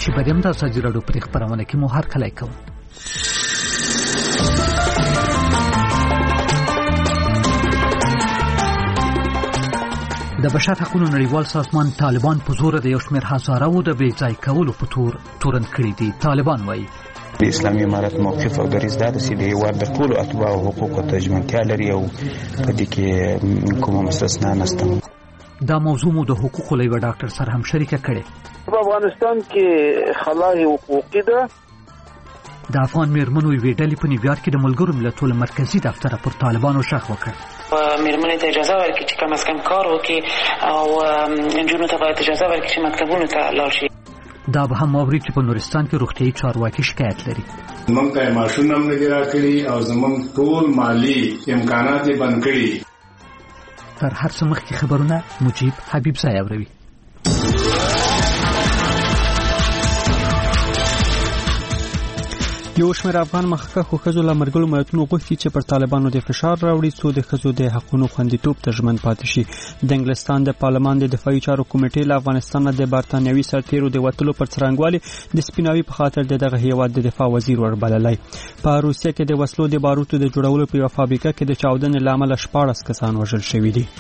چې بریم د ازادي راډیو په خبرونه کې مو هر کله کوم. د بشر حقوقو نړیوال سازمان طالبان په زور د یو شمېر هزارو د بې ځای کولو په تورن کړي دي. طالبان وایي د اسلامي امارت موقف او دریځ دا د سیدي هیواد د ټولو اتباع او حقوقو ته ژمنتیا لري او په دې کې کومه مستثنا نشته. دا موضوع مو د حقوقو له ډاکټر سره هم شریکه کړې. په افغانستان کې خلای حقوقي ده. د افغان میرمنو یوې ډلې په نیویارک کې د ملګرو ملتونو مرکزی دفتر پر طالبانو شخ وکړ. میرمنې ته اجازه ورکړي چې کم از کم کار وکړي او نجونو ته باید اجازه ورکړي چې مکتبونو ته لاړ شي. دا به هم اوري چې په نورستان کې روغتيایي چارواکي شکایت لري. موږ ته ماشوم هم نه راکړي او زموږ ټول مالی امکانات یې بند کړي. تر هر څه مخکې خبرونه مجيب حبیب زای اوروي. یو شمېر افغان مخکښو ښځو له ملګرو ملتونو غوښتي چې پر طالبانو د فشار راوړي څو د ښځو د حقونو خوندیتوب ته ژمن پاتې شي. د انګلستان د پارلمان د دفاعي چارو کمیټې له افغانستان د برتانوي سرتیرو د وټلو پر څرنګوالي د سپیناوي په خاطر دغه هیواد د دفاع وزیر وربللی. په روسیه کې د وسلو د باروتو د جوړولو په یوه فابریکه کې د چاودنې له امله 14 کسان وژل شوي دي.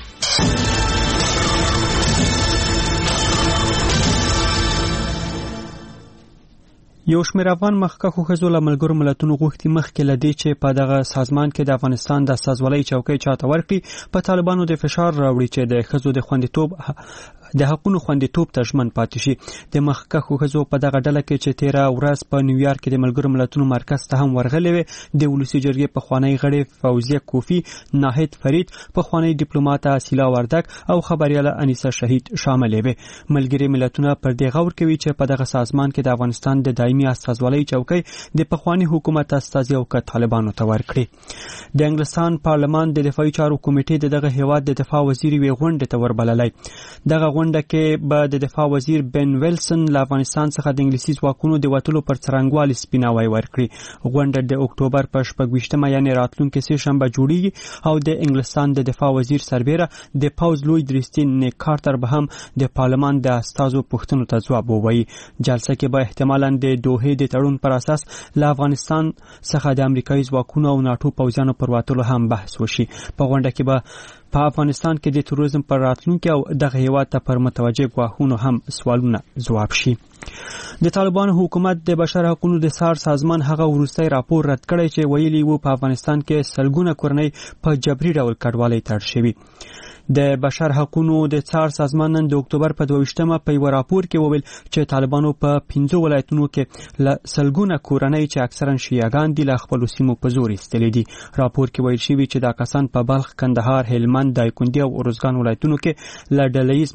یو شمېر افغان مخکښو ښځو له ملګرو ملتونو غوښتي مخکې له دې چې په دغه سازمان کې د افغانستان د استازولۍ چوکۍ چاته ورکړي په طالبانو د فشار راوړي چې د ښځو د خوندیتوب د حقونو خوندیتوب ته ژمن پاتې شي. د مخکښو ښځو په دغه ډله کې چې 13 ورځ په نیویارک کې د ملګرو ملتونو مرکز ته هم ورغلې وې د ولسی جرګې پخوانی غړي فوزیه کوفی، ناهید فرید، پخوانی ډیپلوماټ اسیلا وردک او خبرياله انیسه شهید شامل وې. ملګري ملتونه پر دې غور کوي چې په دغه سازمان کې د افغانستان د دایمي استازولۍ چوکۍ د پخوانی حکومت استازي او طالبانو ته ورکړي. د انګلستان پارلمان د دفاعي چارو کمیټې دغه هیواد د دفاع وزیر وی غونډه ته وربللی. دغه غونډه کې به د دفاع وزیر بن ویلسن له افغانستان څخه د انګلیسي ځواکونو د وټلو پر څرنګوالي سپیناوی ورکړي. غونډه د اکتوبر په 26مه یعنی راتلونکي سه شنبه جوړیږي او د انګلستان د دفاع وزیر سربېره د پاوز لوی درستین نیک کارتر به هم د پارلمان د استازو پوښتنو ته ځواب ووایي. جلسه کې به احتمالاً د دوحې د تړون پر اساس له افغانستان څخه د امریکایي ځواکونو او ناتو پوځیانو پر وټلو هم بحث وشي. په غونډه کې به په افغانستان کې د تروریزم پر راتلونکي او دغه هیواد ته پر متوجه غواخونو هم سوالونه ځواب شي. د طالبانو حکومت د بشر حقوقو د سار سازمان هغه وروستي راپور رد کړی چې ویلي وو په افغانستان کې سلګونه کورنۍ په جبري ډول کډوالۍ ته اړ شوي. د بشر حقوقو د څار سازمان نن د اکتوبر په 22مه په یو راپور کې وویل چې طالبانو په 15 ولایتونو کې سلګونه کورنۍ چې اکثرا شیعاګان دي له خپل سیمو په زور ایستلې دي. راپور کې ویل شوی چې دا کسان په بلخ، کندهار، هلمند، دایکنډي او ارزګان ولایتونو کې له ډلهییز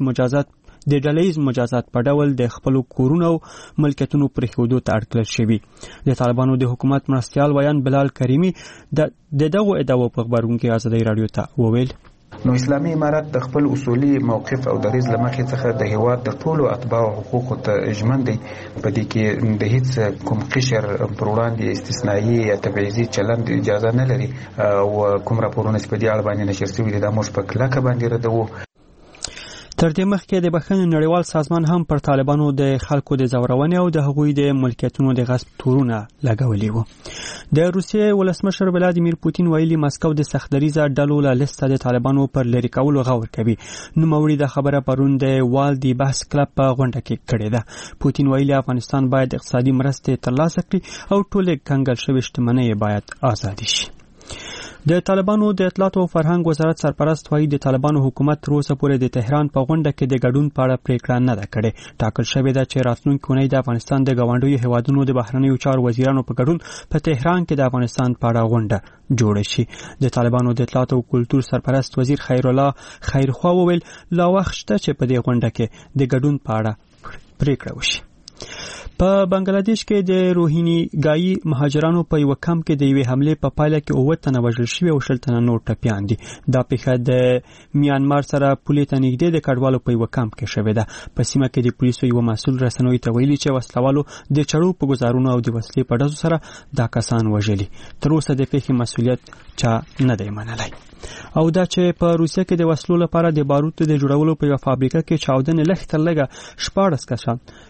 مجازات په ډول د خپل کورونو او ملکیتونو پر حدود ته اړکل شوی. د طالبانو د حکومت مرستيال ویان بلال کریمی د دغه ادعاو په خبرونه کې ازادي رادیو ته وویل. نو اسلامي امارت د خپل اصولي موقف او دریځ لمخې څخه د هیواد د ټولو اتباع او حقوقو ته ژمن دی. په دې کې د هیڅ کوم قشر پر وړاندې استثنایی یا تبعیضي چلند اجازه نه لري او کوم راپورونه چې په دې اړه باندې نشر شوي دي دا موږ په کلکه باندې ردوو. تر دې مخکې د بخښنې نړیوال سازمان هم پر طالبانو د خلکو د زورونې او د هغوی د ملکیتونو د غصب تورونه لګولي وو. د روسیې ولسمشر ولادیمیر پوتین ویلي مسکو د سختدریزه ډلو له لیسته د طالبانو پر لری کولو غور کوي. نوموړي د خبره پرون د والدي بحث کلب په غونډه کې کړې ده. پوتین ویلي افغانستان باید اقتصادي مرستې ترلاسه کړي او ټولې کنګل شوې شتمنۍ باید آزاد شي. د طالبانو د اطلاعات او فرهنګ وزارت سرپرست وایي د طالبانو حکومت تر اوسه پورې د تهران په غونډه کې د ګډون په اړه پریکړه نه ده کړې. ټاکل شوې ده چې راتلونکي اونۍ د افغانستان د ګاونډیو هیوادونو د بهرنیو چارو وزیرانو په ګډون په تهران کې د افغانستان په اړه غونډه جوړه شي. د طالبانو د اطلاعات او کلتور سرپرست وزیر خیرالله خیرخوا وویل لا وخت شته چې په دې غونډه کې د ګډون په اړه پریکړه وشي. په بنگلاديش کې د روهینګایي مهاجرانو په یو کمپ کې د یوې حمله په پایله کې 9 تنه وژل شوي او 10 تنه نور ټپیان دي. دا پیښه د میانمار سره پولې ته نږدې د کډوالو په یو کمپ کې شوې ده. په سیمه کې د پولیسو یو مسؤل رسنوي ته ویلي چې وسلوالو د چړو په گزارونو او د وسلې په ډزو سره دا کسان وژلي. تر اوسه د پیښې مسؤلیت چا نه دی منلی. او دا چې په روسیه کې د وسلو لپاره د باروتو د جوړولو په یو فابریکه کې چاودنې لږ تر لږه 14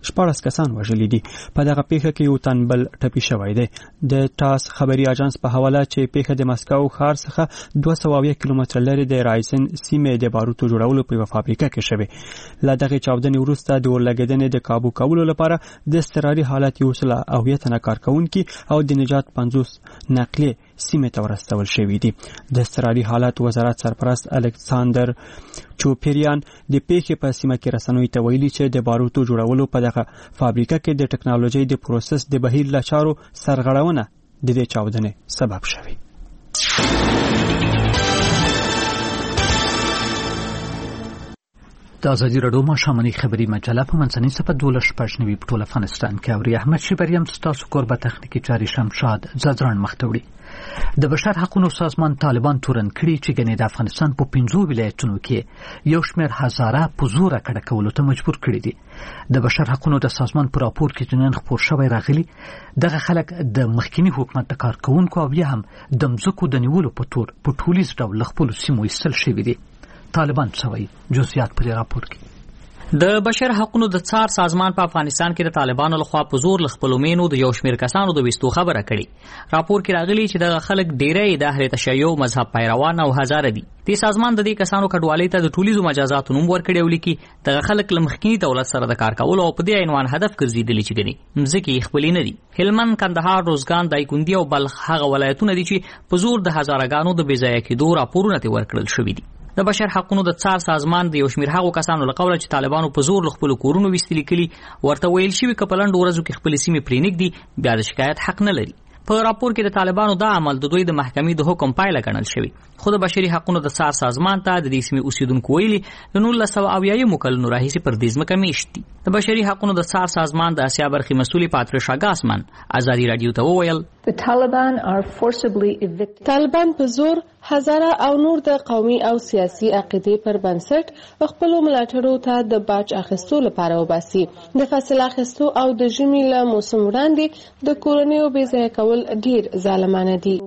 14 کسان وژلي دي. په دغه پیښه کې یو تن بل ټپي شوی دی. د ټاس خبري اژانس په حواله چې پیښه د مسکو ښار څخه 200 کیلومتر لرې د رایزن سیمې د باروتو جوړولو په فابریکه کې شوه. له دغه چاودنې وروسته د ورلګیدنې د کابو کولو لپاره د اضطراري حالت یو سل او یتنه کارکونکي او د نجات 50 نقلي سیمه ته ورستول شوې دي. د اضطراري حالت وزارت سرپرست الکساندر چوپریان د پیښې په سیمه کې رسنوي ته ویلي چې د باروتو جوړولو په دغه فابریکه کې د ټکنالوژي د پروسس د بهیر له چارو سرغړونه د دې چاودنې سبب شوی. د ازادي راډیو ماښامنۍ خبري مجله په منځنۍ صفحه 12 په ټول افغانستان کې اوري. احمد شیبریم ستاسو کوربه تخنیکی چاري شمشاد زادران مختوړي. د بشر حقوقو سازمان طالبان تورن کړي چې ګنې د افغانستان په 15 ولایتونو کې یو شمېر هزاره په زور کډه کولو ته مجبور کړي دي. د بشر حقوقو د سازمان پر راپور کې جنن خبر شوی راغلي دغه خلک د مخکینی حکومت د کارکونکو او بیا هم د مزکو د نیولو په تور په ټولیز ډول خپل سیمو ایستل شوی دي. طالبان سوي جزئیات پر راپور کې د بشر حقوقو د څار سازمان په افغانستان کې د طالبانو لخوا په زور لخپلومینو د یو شمېر کسانو د وستو خبره کړي. راپور کې راغلي چې د خلک ډیری د اهل تشیع مذهب پیروان او هزاره دي. د سازمان د دې کسانو کډوالۍ ته د ټولیزو مجازات نوم ورکړي او لیکي د خلک لمخکینی دولت سره د کار کولو او په دې عنوان هدف ګرځیدلی چې ګني مزکه خپل نه دي. هلمند، کندهار، روزګان، دایکندي او بلخ هغه ولایتونه دي چې په زور د هزارهګانو د بېځایه کېدو راپورونه ته ورکړل شوي دي. د بشر حقوقو د څار سازمان د یو شمېر هغو کسانو له قوله چې طالبانو په زور خپل کورونو ویستلي کړي ورته ویل شوی چې په لنډو ورځو کې خپل سیمې پرېنږدي بیا د شکایت حق نه لري. په راپور کې د طالبانو دا عمل د دوی د محکمې د حکم پایله ګڼل شوی. خو د بشري حقوقو د څار سازمان ته د دې سیمې اوسیدونکو ویلي د 1980 کلونو راهیسې پر دې ځمکه میشت دي. د بشري حقوقو د څار سازمان د اسیا برخې مسؤل پاتریشا ګاسمن ازادي رادیو ته وویل طالبان په زور هزاره او نور د قومي او سیاسي عقیدې پر بنسټ خپل ملاتړو ته د باج اخیستو لپاره وباسي. د فصل اخیستو او د ژمي له موسم وړاندې د کورنیو بېځایه کول ډیر ظالمانه دي.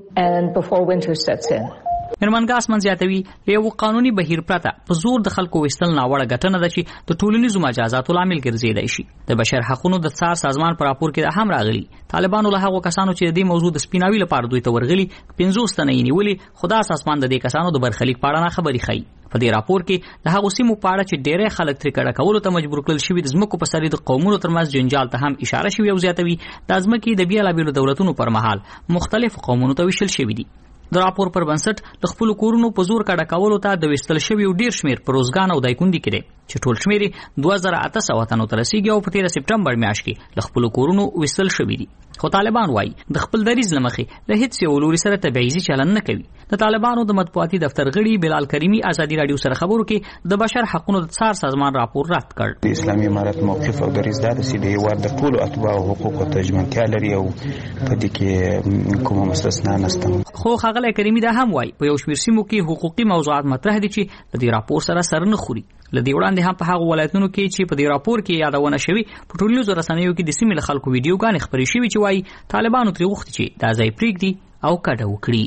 میرمن ګاسمن زیاتوي یو قانوني بهیر پرته په زور د خلکو وستل ناوړه ګټنه ده چې د ټولنیزو مجازاتو لامل ګرځیدای شي. د بشر حقوقو د څار سازمان پر راپور کې هم راغلي طالبانو له هغو کسانو چې د دې موضوع د سپیناوي لپاره دوی ته ورغلي 50 تنه یې نیولي. خدا سازمان د دې کسانو د برخلیک په اړه خبري خي. په دې راپور کې د هغو سیمو په اړه چې ډېری خلک ترې کډه کولو ته مجبور کړل شوي د ځمکو په سر د قومونو ترمنځ جنجال ته هم اشاره شوې او زیاتوي د ځمکې د بېلابېلو دولتونو پر مهال مختلفو قومونو ته ویشل شوي دي. د راپور پر بنسټ د خپل کورونو په زور کډه کولو ته د وستل شوی ډیر شمیر په روزګان او دایکندي کې دي چې ټول شمیر 2800 تنو ته رسیدي او په 13 سپټمبر میاشت کې د خپل کورونو وستل شوی دي. خو طالبان وایي د خپل دریز لمخې له هیڅ یو لوري سره تبعیضي چلن نه کوي. د طالبانو د مطبوعاتي دفتر غړي بلال کریمی ازادي رادیو سره خبرو کې د بشر حقوقو د څار سازمان راپور رد کړ. د اسلامي امارت موقف او دریز دا چې د هیواد د ټولو اتباع او حقوقو ته ژمنتیا لري او په دې کې کومه مستثنا نشته. خو ښاغلی کریمی دا هم وایي په یو شمېر سیمو کې حقوقي موضوعات مطرح دي چې د دې راپور سره سر نه خوري. لدی وړاندې هم په هغه ولایتونو کې چې په دې راپور کې یادونه شوی په ټولنیزو رسنیو کې د سیمې له خلکو ویډیوګانې خپرې شوي چې وایي طالبانو ترې غوښتي چې دا ځای پرېږدي او کډه وکړي.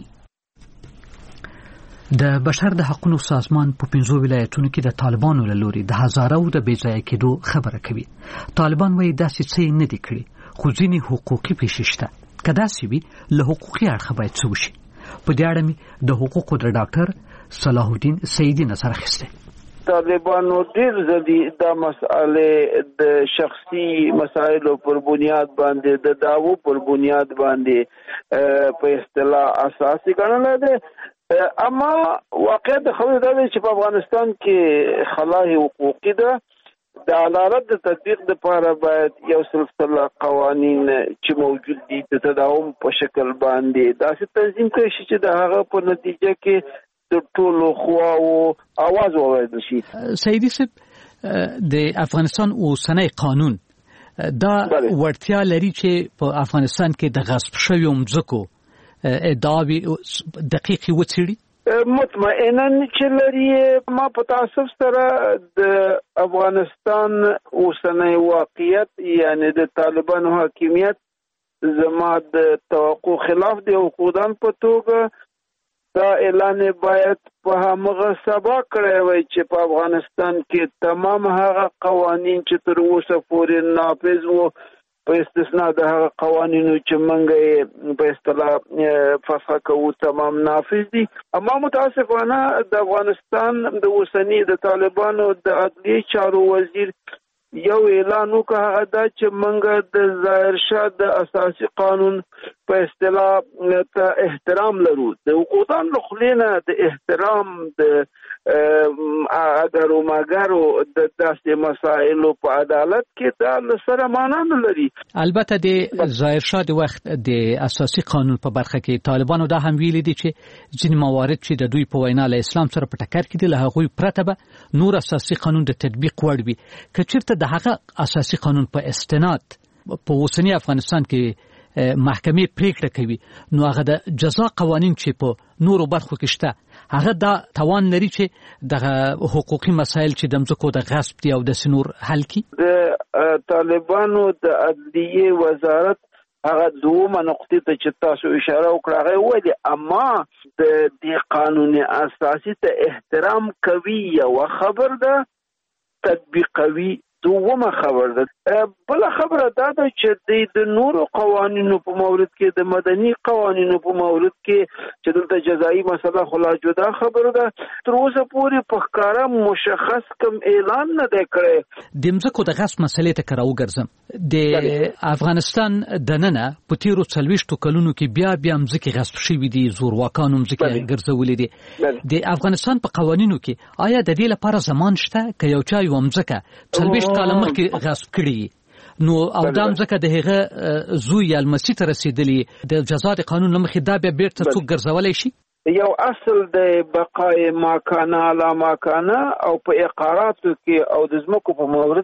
د بشر د حقوقو سازمان په 15 ولایتونو کې د طالبانو له لوري د هزارو د بېځایه کېدو خبره کوي. طالبان وایي داسې څه نه دي کړي خو ځینې حقوقي پیښې شته. که داسې وي له حقوقي اړخه باید څه وشي. په دې اړه مې د حقوقو د ډاکټر صلاح الدین سیدی نظر اخیستی. طالبانو ډیر زدي د مسئله د شخصي مسایلو پر بنیاد باندې د دعوو پر بنیاد باندې په اصطلاح اساسي ګڼل دي. اما واقعیت خبره ده چې په افغانستان کې خلای حقوقي ده. د عدالت د تطبیق لپاره باید یو سلسله قوانین چې موجود دي د تداوم په شکل باندې داسې تنظیم کړي چې د هغه په نتیجه کې د ټولو خواو आवाज واورېدل شي. سیدی صاحب د افغانستان اوسنی قانون دا ورتیا لري چې په افغانستان کې د غصب شویو مځکو ادعاوې دقیقې وڅېړي. مطمئنا چې لري. ما په تاسف سره د افغانستان اوسنی واقعیت یعنی د طالبانو حاکمیت زما د توقع خلاف دی او خودان په توګه دا اعلان باید په همغه سبا کړی وای چې په افغانستان کې تمام هغه قوانین چې تر اوسه پورې نافذ وو په استثناء د هغه قوانینو چې موږ په اصطلاح فسخ کوو تمام نافذ دي. اما متاسفانه د افغانستان د اوسنی د طالبانو د عدلیې چارو وزیر یو اعلان وکړ، هغه دا چې موږ د ظاهر شاه د اساسي قانون په اصطلاح ته احترام لرو. د حقوقدان له خلې نه د احترام د اگر او ماګرو د داسې مسایلو په عدالت کې دا سره معنا نه لري. البته د ظاهر شاه د وخت د اساسي قانون په برخه کې طالبانو دا هم ویلي دي چې ځینې موارد چې د دوی په وینا له اسلام سره په ټکر کې دي له هغوی پرته به نور اساسي قانون د تطبیق وړ وي. که چېرته د هغه اساسي قانون په استناد په اوسنی افغانستان کې محکمې پریکړه کوي، نو هغه د جزا قوانین چې په نورو برخو کې شته هغه دا توان لري چې د حقوقي مسایل چې د مځکو د غصب دي او د سنور حل کړي. د طالبانو د عدلیې وزارت هغه دومره نقطې ته چې تاسو اشاره وکړه هغه وایي، اما د دې قانون اساسي ته احترام کوي یو خبر ده، تطبیقوي دومره خبر ده. بل خبره دا ده چې د نورو قوانینو په مورد کې د مدني قوانینو په مورد کې چې دلته جزایي مسله خلا جدا خبره ده، تر اوسه پورې په ښکارا مشخص کوم اعلان نه دی کړی. د مځکو د غصب مسلې ته کراو ګرځم، د افغانستان دننه په تیرو 40 کلونو کې بیا مځکې غصب شوي دي، زورواکانو مځکې ګرځولې دي. د افغانستان په قوانینو کې آیا د دې لپاره زمان شته که یو چا یو مځکه 40 کال مخکې غصب کړي نو او دا مځکه د هغه زوی یا لمسي ته رسیدلی د جزا د قانون مخې دا بیا بیرته څوک ګرځولی شي؟ یو اصل د بقای ماکانه علا ماکانه او په اقاراتو کې او د ځمکو په مورد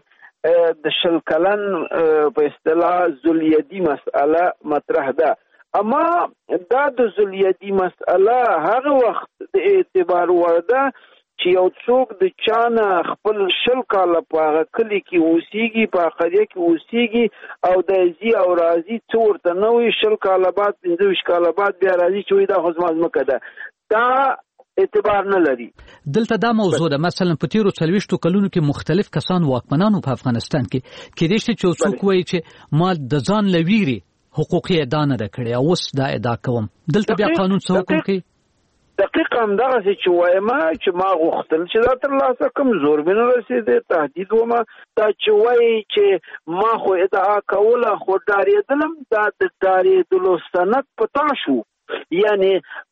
کې د 20 کلن په اصطلاح ذواليدي مسأله مطرح ده. اما دا د ذواليدي مسأله هغه وخت د اعتبار ورده چې یو څوک د چانه خپل 20 کاله په هغه کلي کې اوسېږي، په قريه کې اوسېږي او د ازي او راضي څور ته نه وي 20 کاله بعد 15 کاله بعد بیا راضي چې دا خو زما ځمکه ده، دا اعتبار نه لري. دلته دا موضوع ده، مثلا په تیرو 40 کلونو کې مختلف کسان واکمنانو په افغانستان کې کېدای شي چې څوک وایي چې ما د ځان لویری حقوقي ادا نه کړی او اوس دا ادا کوم. دلته بیا قانون څه حکم کوي؟ دقیقا همدغه چې وایم چې ما غوښتل چې دا ترلاسه کوم زور مې نه رسېدی، تهدید ومه دا چې وایي چې ما خو ادعا کوله خو ډارېدلم، دا د ډارېدلو سند په تا شو، یعنی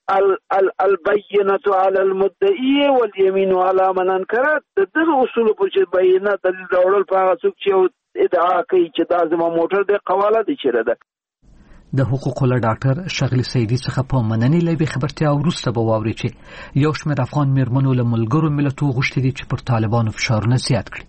البینة علی المدعی والیمین علی من انکر. د دغه اصولو پر چې بینه دلیل راوړل په هغه څوک چې ادعا کوي چې دا زما موټر دی قواله دی چیرې ده. د حقوقو له ډاکټر شغلي سیدي څخه په مننې لوي خبرتیا وروسته به واوري چې یو شمېر افغان میرمنو له ملګرو ملتو غوښتي دي چې پر طالبانو فشارونه زیات کړي.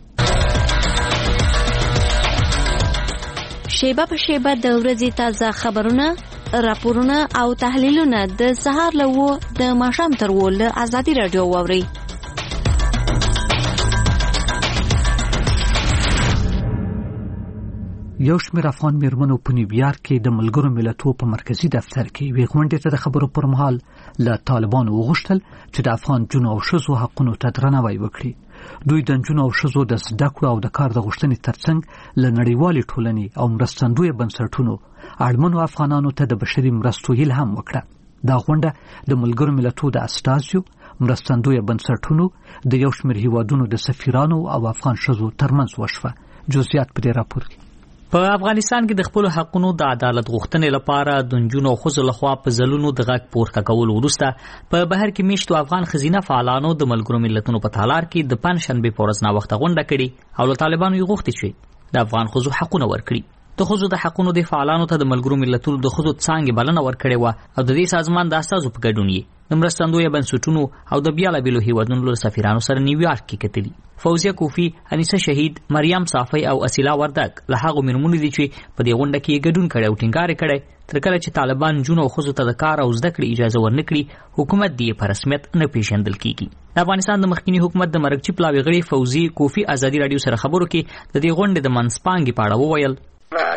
شیبه په شیبه د ورځې تازه خبرونه، راپورونه او تحلیلونه د سهار له 9 د ماښام تر 10 له ازادي رادیو واوري. یو شمېر افغان میرمنو په نیویارک کې د ملګرو ملتونو په مرکزی دفتر کې یوې غونډې ته د خبرو پر مهال له طالبانو وغوښتل چې د افغان جنو او ښځو حقونو ته درناوی وکړي. دوی د جنو او ښځو د زده کړو او د کار د غوښتنې ترڅنګ له نړیوالې ټولنې او مرستندوی بنسټونو اړمنو افغانانو ته د بشري مرستو هیله هم وکړه. دا غونډه د ملګرو ملتونو د استازیو، مرستندوی بنسټونو، د یو شمېر هیوادونو د سفیرانو او افغان ښځو ترمنځ وشوه. جزئیات په دې راپور کې. په افغانستان کې د خپل حقونو د عدالت غوښتنې لپاره د نجونو او ښځو لخوا په ځلونو د غږ پورته کول وروسته په بهر کې میشتو افغان ښځینه فعالانو د ملګرو ملتونو په تالار کې د پنځشنبې په ورځ ناوخته غونډه کړې او له طالبانو یې غوښتي چې د افغان ښځو حقونه ورکړي. د ښځو د حقونو د فعالانو ته د ملګرو ملتونو د ښځو څانګې بلنه ورکړې وه او د دې سازمان د استازو په ګډون یې د مرستندویه بنسټونو او د بیلابیلو هیوادونو له سفیرانو سره نیویارک کې کتلي. فوزیه کوفی، انیسه شهید، مریم صافی او اسیلا وردک له هغو میرمنو دي چې په دې غونډه کې ګډون کړی او ټینګار کړی تر کله چې طالبان جنو او ښځو ته د کار او زده کړې اجازه ورنکړي حکومت دې په رسمیت نه پیژندل کیږي. د افغانستان د مخکینی حکومت د مرکزي پلاوی غړي فوزي کوفی ازادي رادیو سره خبرو کې د دې غونډې د منځپانګې په اړه وویل.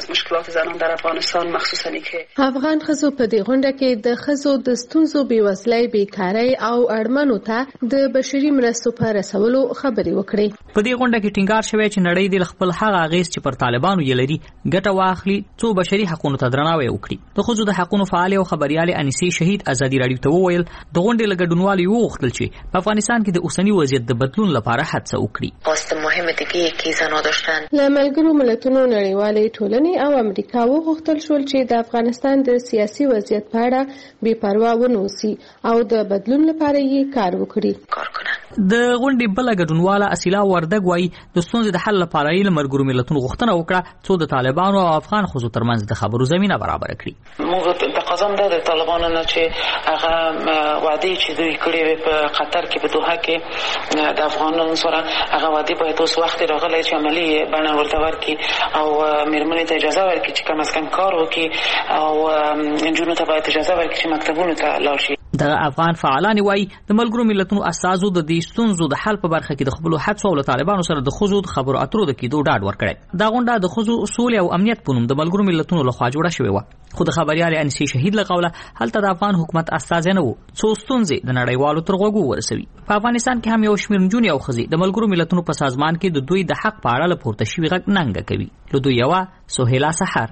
از مشکلات زنان در افغانستان مخصوصا که افغان ښځو په دې غونډه کې د ښځو د ستونزو بېوزلۍ، بیکارۍ او اړمنو ته د بشري مرستو په رسولو خبرې وکړې. په دې غونډه کې ټینګار شوی چې نړۍ د خپل هغه اغېز چې پر طالبانو یې لري ګټه واخلي څو بشري حقوقو ته درناوی وکړي. د ښځو د حقوقو فعال او خبريال انیسې شهید ازادي راډیو ته وویل د غونډې له ګډونوالو وغوښتل چې په افغانستان کې د اوسنی وضعیت د بدلون لپاره هڅه وکړي. خواست مهمه دیگه که زنان داشتن له ملګرو ملتونو نړیوالې ټولنې او امریکا وغوښتل شول چې د افغانستان د سیاسي وضعیت په اړه بې پروا ونوسي او د بدلون لپاره یې کار وکړي. د غونډې بل ګډونواله اصیلا وردګ وايي د ستونزې د حل لپاره یې له ملګرو ملتونو غوښتنه وکړه څو د طالبانو او افغان ښځو ترمنځ د خبرو زمينه برابر کړي. موږ تقاضا ده د طالبانو نه چې هغه وعده چې دوی کړې په قطر کې په دوحه کې د افغانانو سره هغه وعده باید اوس وخت راغلی چې عملی بڼه ورته ورکړي او میرمنې ته اجازه ورکړي چې کم از کم کار وکړي او نجونو ته باید اجازه ورکړي چې مکتبونو ته لاړ شي. د افغان فعالان وايي د ملګرو ملتونو اساسو د دې ستونزو د حل په برخه کې د خپل حبس او طالبانو سره د خزو د خبرو اترو د کېدو ډاډ ورکړي. دا غونډه د خزو اصول او امنیت په نوم د ملګرو ملتونو لخوا جوړه شوې و. خو د خبريال انیسې شهید لقوله هلته د افغان حکومت استازي نه وو څو ستونزې د نړیوالو تر غوږو ورسوي. په افغانستان کې هم یو شمېر نجونې او ښځې د ملګرو ملتونو په سازمان کې د دوی د حق په اړه لپورته شوي غږ ننګه کوي. له دوی یوه سهیلا سحر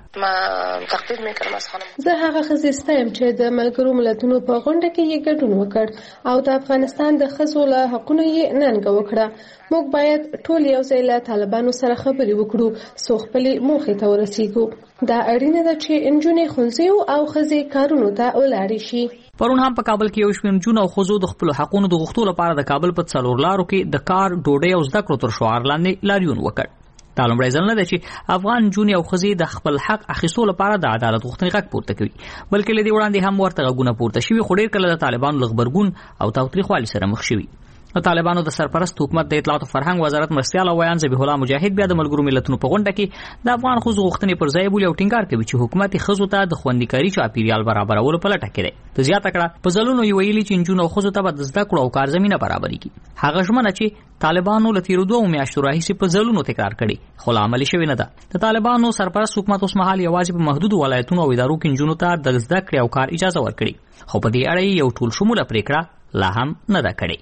زه هغه ښځې ستایم چې د ملګرو ملتونو په غونډه کې یې ګډون وکړ او د افغانستان د ښځو له حقونو یې ننګه وکړه. موږ باید ټول یو ځای له طالبانو سره خبرې وکړو څو خپلې موخې ته ورسیږو. دا اړینه ده چې نجونې ښوونځیو او ښځې کارونو ته ولاړې شي. پرون هم په کابل کې یو شمېر نجونو او ښځو د خپلو حقونو د غوښتلو لپاره د کابل په څلور لارو کې د کار، ډوډۍ او زده کړو تر شعار لاندې لاریون وکړ. دا لومړی ځل نه دی چې افغان نجونې او ښځې د خپل حق اخیستو لپاره د عدالت غوښتنې غږ پورته کوي، بلکې له دې وړاندې هم ورته غږونه پورته شوي خو ډېر کله د طالبانو له غبرګون او تاوتریخوالي سره مخ شوي. د طالبانو د سرپرست حکومت د اطلاعات او فرهنګ وزارت مرستیال او ویان ذبیح الله مجاهد بیا د ملګرو ملتونو په غونډه کې د افغان ښځو غوښتنې پر ځای بولي او ټینګار کوي چې حکومت ښځو ته د خوندیکاري چاپیریال برابرولو په لټه کې دی. د زیاته کړه په ځلونو یې ویلي چې نجونو او ښځو ته به د زده کړو او کار زمینه برابرې کړي. هغه ژمنه چې طالبانو له تیرو 2 میاشتو راهیسې په ځلونو تکرار کړي خو لا عملي شوې نه ده. د طالبانو سرپرست حکومت اوس مهال یوازې په محدودو ولایتونو او ادارو کې نجونو ته د زده کړې او کار اجازه ورکړي، خو په دې اړه یو ټول شموله پریکړه لا هم نه ده کړې.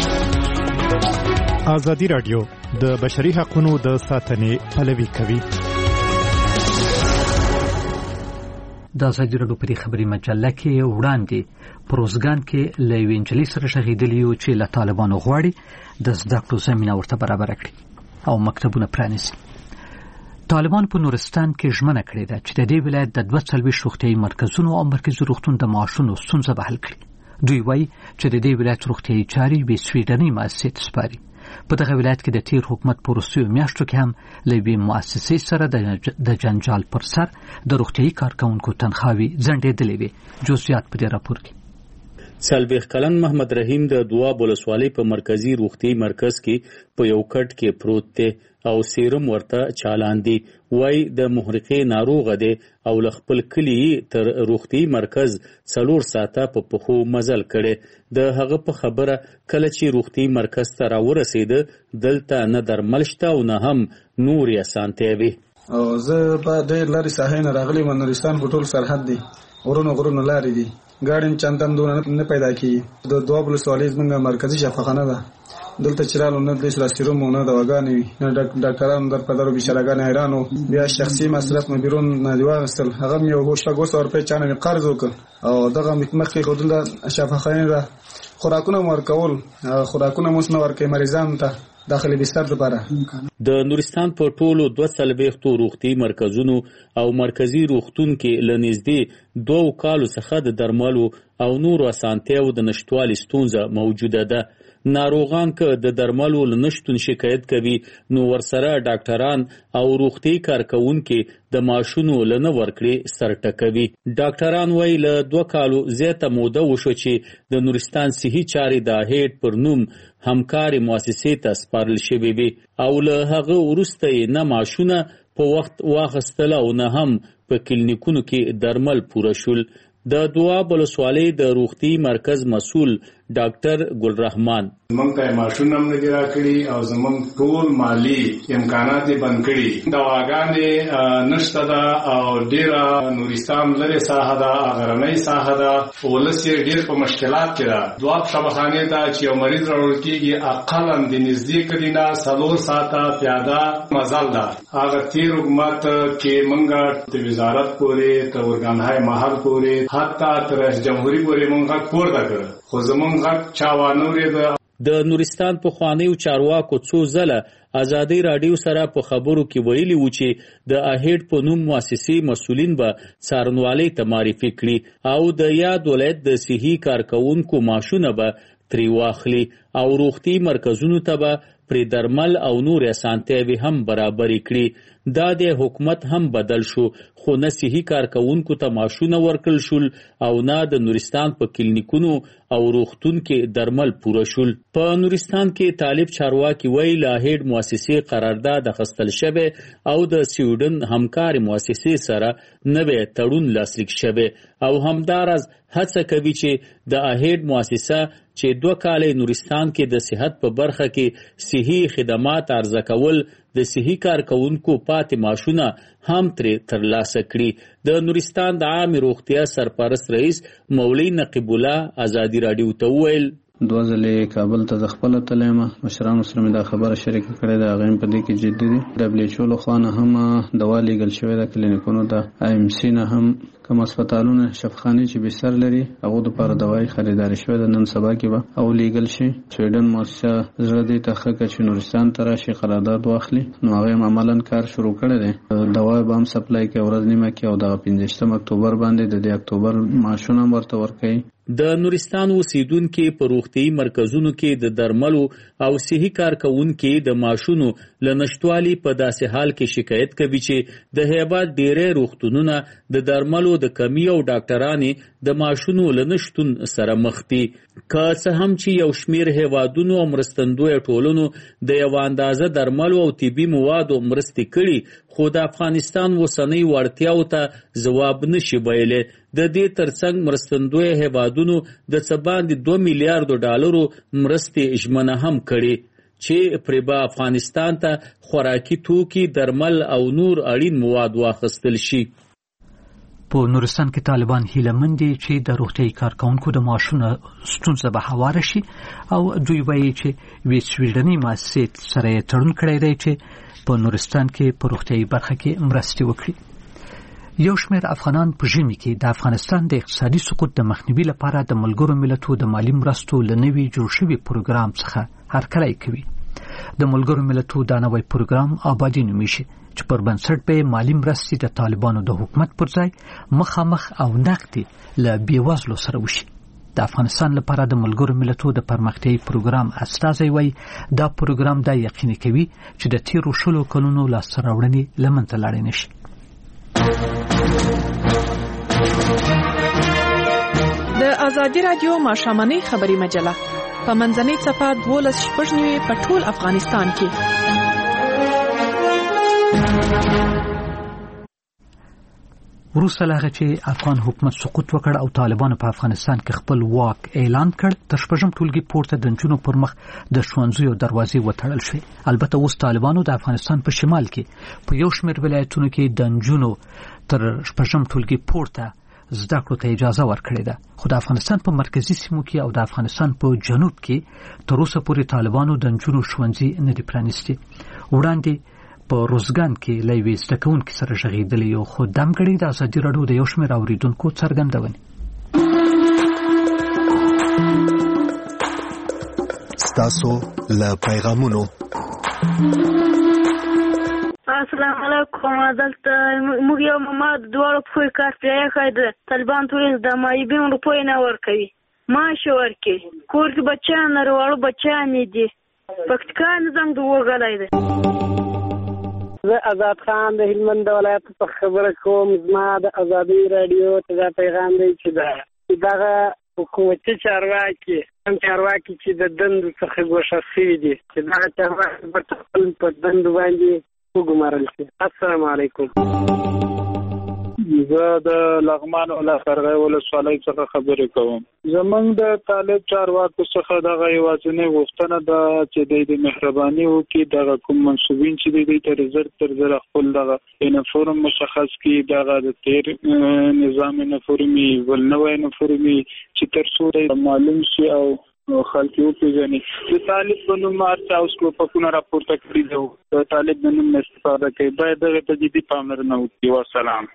ازادي راډیو د بشري حقوقو د ساتنې پلوي کوي. د ازادي راډیو په خبري مجله کې وړاندې پروزګان کې له وینجلي سره شهیدلی او چې له طالبانو غواړي د زده کړو زمينه ورته برابر کړي او مکتبونه پرانیسي. طالبان په نورستان کې ژمنه کړې ده چې د دې ولایت د 240 روغتیايي مرکزونو او مرکزي روغتون د معاشونو ستونزه به حل کړي. دوی وایي چې د دې ولایت روغتیايي چارې به سویډني مؤسسې ته سپاري. په دغه ولایت کې د تیر حکومت په وروستیو میاشتو کې هم له یوې مؤسسې سره د جنجال پر سر د روغتیايي کارکونکو تنخواوې ځنډېدلې وې. جزئیات په دې راپور کې. سلبیخ کلن محمد رحیم د دواب ولسوالۍ په مرکزی روغتیايي مرکز کې په یو کټ کې پروت دی او سیرم ورته چالان دی. وای د محرقې ناروغه دی او ل خپل کلی تر روغتیايي مرکز 4 ساعته په پخو مزل کړي. د هغه په خبره کله چې روغتیايي مرکز ته راورسید دلته نه درمل شته او نه هم نور یې سانته وي. او زه په ډېر لاري ساحې نه راغلی و. نورستان په ټول سرحد دی، غرونو لاري دي، ګاډي چندان دونه نه پیدا کیږي. د دواب ولسوالۍ زموږ مرکزی شفاخانه ده، دلته چرالو نه د سراسیروم نه دواګانې وي، نه ډاکټرانو در په درو بشراګان حیرانو. بیا شخصي مصرف مبيرون نه دی واغستل، هغه یو هوښه 200 روپۍ چانه قرض وکړ او دغه مخکې خودل شفاخانه ده. خوراکونه ورکول، خوراکونه موږ نه ورکې مریضانو ته داخلي بستر لپاره. د نورستان په ټولو 240 روغتیايي مرکزونو او مرکزی روغتون کې لنږدې 2 کالو څخه د درملو او نورو اسانتیاو د نشټوالي ستونزه موجوده ده. ناروغان که د درملو لنشتون شکایت کوي نو ورسره ډاکټران او روغتي کارکونکو د ماشونو لنه ورکړي سرټکوي. ډاکټران وایي له 2 کالو زیاته موده وشو چې د نورستان صحي چاري د هیټ پر نوم همکاري مؤسسې ته سپارل شوی وي او له هغه وروسته نه ماشونه په وخت واخستل او نه هم په کلینیکونو کې درمل پوره شول. د دواب ولسوالۍ د روغتي مرکز مسؤل ډاکټر ګل رحمان. موږ ته ماشوم هم نه راکړي او زموږ ټول مالی امکانات بند کړي. دواګانې نشته ده او ډیره نورستان لري ساحه ده، غرنۍ ساحه ده، ولس یې ډیر په مشکلات کې ده. دوه شبخانه ته چې یو مریض راوړل کېږي اقلا د نږدې کډینا 4 ساعته پیاده مزل ده. هغه تیر حکومت کې منګه د وزارت پورې تر ورګانهای محل پورې حتی تر رئیس جمهوریت پورې منګه پور ده، خو زمونږ چاوانوري ده. د نورستان په خوانیو چارواکو څو ځله ازادي رادیو سره په خبرو کې ویلي و چې د اهیډ په نوم مؤسسې مسولین به څارنوالۍ ته معرفي کړي او د یاد ولایت د صحي کارکونکو معاشونه به ترې واخلي او روغتي مرکزونو ته به پرې درمل او نور اسانتیاوې هم برابرې کړي. دا د حکومت هم بدل شو، خو نه صحي کارکونکو ته معاشونه ورکړل شول او نه د نورستان په کلینیکونو او روغتون کې درمل پوره شول. په نورستان کې طالب چارواکي وایي له اهیډ مؤسسې قرارداد اخیستل شوی او د سویډن همکار مؤسسې سره نوی تړون لاسلیک شوی او همداراز هڅه کوي چې د اهیډ مؤسسه چې 2 کال نورستان کې د صحت په برخه کې صحي خدمات عرضه کول د صحي کارکونکو پاتې معاشونه هم ترلاسه کړي. د نورستان د عام روغتیا سرپرست رئیس مولوی نقیب الله ازادي رادیو ته وویل 2 ځلې کابل ته ځخپل تلم، مشرانو سره دا خبره شریک کړې ده، هغه په دې کې جدي دي. دبليو ایچ او له خوا نه هم دوا لیږل شوې ده، کلینیکونو ته ایم سی نه هم کوم هسپتالونه شفاخانې چې بستر لري هغه د لپاره دوايي خریداري شوې ده، نن سبا کې به او لیږل شي. سویډن مؤسسه زړه دې ته خکه چې نورستان ته راشي قرارداد واخلي، نو هغه عملاً کار شروع کړی دی. دوا به هم سپلای کې ورځ نیمه کې او د 15 اکتوبر باندې د اکتوبر معاشونه ورته ورکړي. د نورستان اوسیدونکو په روغتي مرکزونو کې د درملو او صحي کارکونکو د معاشونو لنشټوالي په داسې حال کې شکایت کوي چې د هیواد ډېرې روغتونونه د درملو د کمی او ډاکټرانو د معاشونو لنشتون سره مخ دي. که څه هم چې یو شمیر هیوادونو او مرستندوی ټولنو د یو اندازه درملو او طبي موادو مرستې کړي، خو د افغانستان وسنۍ وړتیاو ته ځواب نشي ویلی. د دې ترڅنګ مرستندوی هیوادونو د څه باندې 2 میلیارډ ډالرو مرستې ژمنه هم کړي چې پرې به افغانستان ته خوراکي توکي، درمل او نور اړین مواد واخیستل شي. په نورستان کې طالبان هیله مند دي چې د روغتیايي کارکونکو د معاشونو ستونزه به هواره شي او دوی وایي چې وی سویډني مؤسسې سره یې تړون کړی دی چې په نورستان کې په روغتیايي برخه کې مرستې وکړي. یو شمېر افغانان په ژمي کې د افغانستان د اقتصادي سقوط د مخنیوي لپاره د ملګرو ملتونو د مالي مرستو له نوي جوړ شوي پروګرام څخه هرکلی کوي. د ملګرو ملتونو دا نوی پروګرام آبادي نومیږي چې پر بنسټ به مالي مرستې د طالبانو د حکومت پر ځای مخامخ او نقدي له بیوزلو سره وشي. د افغانستان لپاره د ملګرو ملتونو د پرمختیايي پروګرام استازی وایي دا پروګرام دا یقیني کوي چې د تیرو 10 کلونو لاسته راوړنې له منځه لاړې نشي. د ازادي رادیو ماښامنۍ خبري مجله په منځنۍ صفحه 12 په ټول افغانستان کې. وروسته له هغه چې افغان حکومت سقوط وکړ او طالبانو په افغانستان کې خپل واک اعلان کړ، تر 6 ټولګي پورته د نجونو پر مخ د ښوونځیو دروازې وتړل شوې. البته اوس طالبانو د افغانستان په شمال کې په یو شمېر ولایتونو کې د نجونو تر 6 ټولګي پورته زده کړو ته اجازه ورکړې ده، خو د افغانستان په مرکزي سیمو کې او د افغانستان په جنوب کې تر اوسه پورې طالبانو د نجونو ښوونځي نه دي پرانیستي. وړاندې په روزګان کې له یوې زده کوونکې سره غږېدلی یو خو دمګړی د ازادي راډیو د یو شمېر اورېدونکو څرګندونې. ستاسو له پیغامونو. السلام علیکم. دلته موږ یو ماما د دواړو پښو کار پرېښی د طالبان ټول د مایبین روپۍ نه ورکوي، معاش ورکوي، کور کې بچیان لري، واړه بچیان دي، پکتیکا نظام د وګړی دی. زه آزاد خان د هلمند ولایت څخه خبره کوم. زما د ازادي رادیو ته دا پیغام دی چې دغه حکومتي چارواکي هم چارواکي چې د دندو څخه ګوښه شوي دي چې دغه چارواکي به خپل په دندو باندې وګمارل شي. السلام علیکم. زه د لغمان ولسوالۍ څخه خبرې کوم. زمونږ د طالب چارواکو څخه دغه یوازینۍ غوښتنه ده چې د مهرباني وکړي دغه کوم منصوبین چې دوی تر زر خپل دغه یونیفورم مشخص کړي، دغه د تیر نظام یونیفورمي ولنوی یونیفورمي چې تر څو معلوم شي او خلک یو پیژني. د طالب په نوم مارچ او سکوپونه راپورته کړي دي، د طالب د نوم استفاده کوي، باید دغه ته جدي پاملرنه وکړي. والسلام.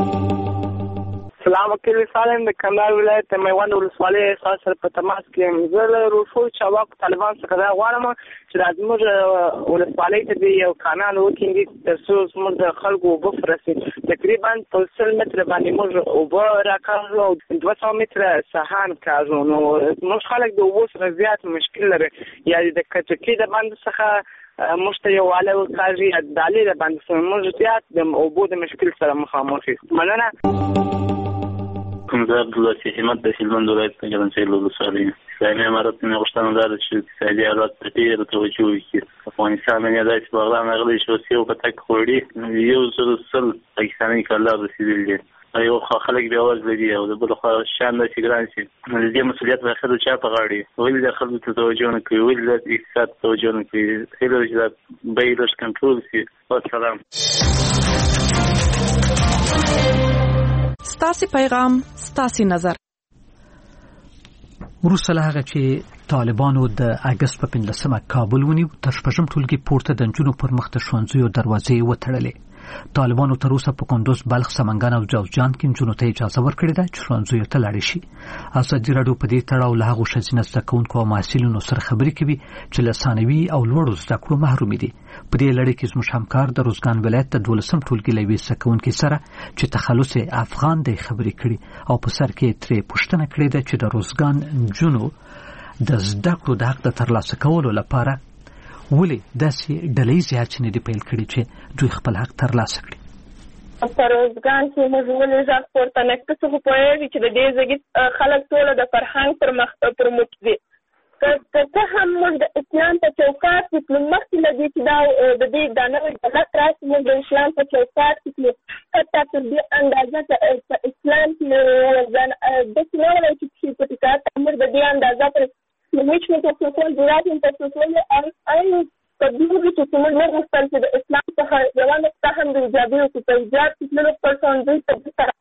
سلام وکیل سالم د کندهار ولایت د میوند ولسوالۍ سره په تماس کې یم. زه له روسو چارواکو طالبان څخه دا غواړم چې زموږ ولسوالۍ ته یو کانال وکړي تر څو زموږ د خلکو اوبه فرسي. تقریبا په 100 متره باندې موږ اوبه راکاږو او 200 متره سهان کاږو. نو موږ خلک د اوبو سره زیات مشکل لري، یا د کچکي د باندې څخه موږ ته یو واله وکاږي یا دالې د باندې موږ زیات د اوبو د مشکل سره مخامخ یو. مننه. کوم زه عبدالله احمد د هلمند ولایت په ګرمسیر ولسوالۍ. اسلامي امارت نه غوښتنه ده چې اقتصادي حالات ته ډېر توجه وکړي. افغانستان نه داسې بغداد راغلی چې اوس یو پتک خوړي 100 پاکستاني کلاب رسېدلي دي. یو خلک بیا وزله دي او د بل خوا شان داسې ګران شي. د دې مسؤلیت به اخر چا په غاړه ولې د خلکو ته توجه نه کوي، ولې د اقتصاد توجه نه کوي. هیله چې دا بیې لږ کنټرول شي. والسلام. ستاسو پیغام ستاسو نظر. وروسته له هغه چې طالبانو د اګست په 15مه کابل ونیو، تر شپږم ټولګي پورته د نجونو پر مخ د ښوونځیو دروازې وتړلې. طالبانو تر اوسه په کندوز، بلخ، سمنګان او جوزجان کې نجونو ته اجازه ورکړې ده چې ښوونځیو ته لاړې شي. ازادي راډیو په دې تړاو له هغو ښځینه زده کوونکو او محصلینو سره خبرې کوي چې له ثانوي او لوړو زده کړو محرومې دي. په دې لړۍ کې زموږ همکار د روزګان ولایت د 12م ټولګي له یوې زده کوونکې سره چې تخلص افغان دی خبرې کړي او په سر کې ترې پوښتنه کړې ده چې د روزګان نجونو د زده کړو د حق د ترلاسه کولو لپاره ولې داسې ډلهیزې هڅې دي پیل کړي چې دوی خپل حق ترلاسه کړي. په روزګان کې موږ ولې ځاګ پورته نه کړو چې په یوه چې د دې ځګي خلک ټول د فرهنګ پر مخ دي. که هم موږ د اسلام په چوکاټ کې مخکې لدی چې دا د دې د نوې دولت راشي، موږ د اسلام په چوکاټ کې حتی تر دې اندازه په اسلام کې د څلورو چې په ټکات موږ د دې اندازه پر هیڅ نه څه جوړات په څه او په دې چې موږ نه غوښتل چې د اسلام څخه یو نقطه هم د ایجابي او په ایجاب کې له پرسونځي ته سره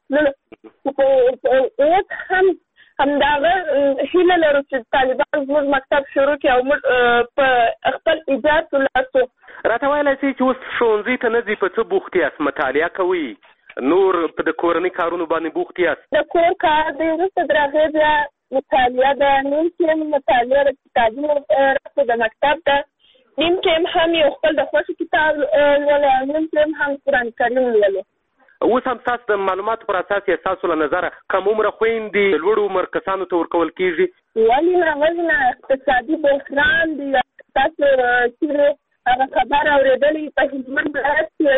هم همداغه هیله لرو چې طالبان زموږ مکتب شروع کړي او موږ په خپل ایجاد ولاسو. راته ویلی شئ چې اوس ښوونځي ته نه ځئ، په څه بوخت یاست؟ مطالعه کوئ؟ نور په د کورنۍ کارونو باندې بوخت یاست؟ د کور کار دی، وروسته د هغې بیا مطالعه ده، نیم ټیم مطالعه د کتابونو رسو د مکتب ده، نیم ټیم هم یو خپل د خوښې کتاب لولو او نیم ټیم هم قرآن کریم لولو. اوس هم ستاسو د معلوماتو پر اساس یې ستاسو له نظره کم عمره خویندې لوړو عمر کسانو ته ورکول کېږي؟ ولې نه وژنه اقتصادي بحران دی. تاسو چې هغه خبر اورېدلې په هلمند ولایت کې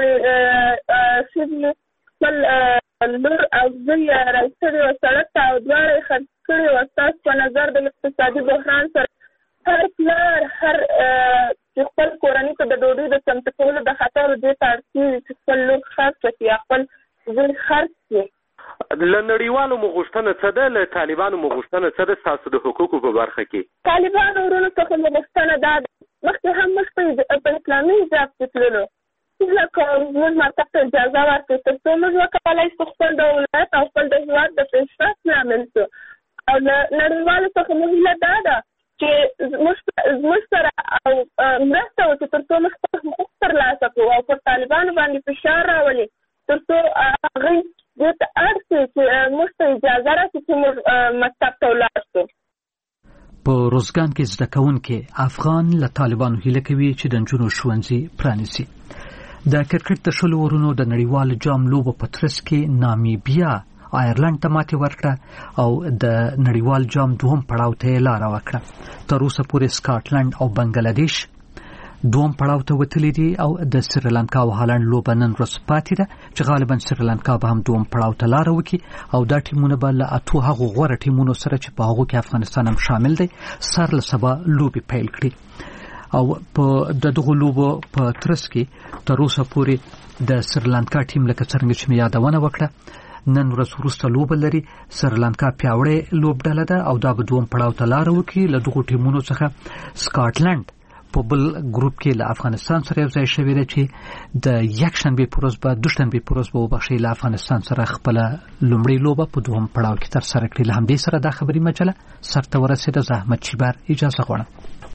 ښځې خپل لور او زوی راوستلي وه سړک ته او دواړه یې خرڅ کړي وه. ستاسو په نظر د اقتصادي بحران سره هر پلار هر چې خپل کورنۍ ته د ډوډۍ د چمتو کولو د خطر دې ته اړتیا وي چې خپل لور خرڅ کړي یا خپل زوی خرڅ کړي. له نړیوالو مو غوښتنه څه ده؟ له طالبانو مو غوښتنه څه ده ستاسو د حقوقو په برخه کې؟ طالبانو ورونو څخه مو غوښتنه دا ده، مخکې هم موږ په اسلامي حجاب کې تللو، لکه موږ مکتب ته اجازه ورکړو تر څو موږ وکولی شو خپل د ولایت او خپل د هېواد د پیشرفت لامل شو. او له نړیوالو څخه مو هیله دا ده چې زموږ سره او مرسته وکړي تر څو موږ خپل حقوق ترلاسه کړو او پر طالبانو باندې فشار راولي تر څو هغوی دې ته اړ شي چې موږ ته اجازه راکړي چې موږ مکتب ته ولاړ شو. په روزګان کې زده کوونکي افغان له طالبانو هیله کوي چې د نجونو ښوونځي پرانیسي. د کرکټ د شلو اورونو د نړیوال جام لوبو په ترڅ کې نامیبیا آیرلند ته ماتې ورکړه او د نړیوال جام دوهم پړاو ته یې لاره وکړه. تر اوسه پورې سکاټلند او بنګلادیش دوم پړاو ته وتلي دي او د سریلانکا او هالند لوبه نن ورځ پاتې ده چې غالبا سریلانکا به هم دوم پړاو ته لاره وکړي او دا ټیمونه به له اتو هغو غوره ټیمونو سره چې په هغو کې افغانستان هم شامل دی سر له سبا لوبې پیل کړي. او په دغه لوبو په ترڅ کې تر اوسه پورې د سریلانکا ټیم لکه څنګه چې مې یادونه وکړه نن ورځ وروسته لوبه لري. سریلانکا پیاوړې لوبډله ده او دا به دوم پړاو ته لار وکړي. له دغو ټیمونو څخه سکاټلند په بل ګروپ کې له افغانستان سره یو ځای شوی دی چې د یکشنبې په ورځ به دوشنبې په ورځ به وبښي له افغانستان سره خپله لومړۍ لوبه په دوهم پړاو کې ترسره کړي. له همدې سره دا خبري مجله سرته ورسېده. زه احمد شیبر اجازه غواړم.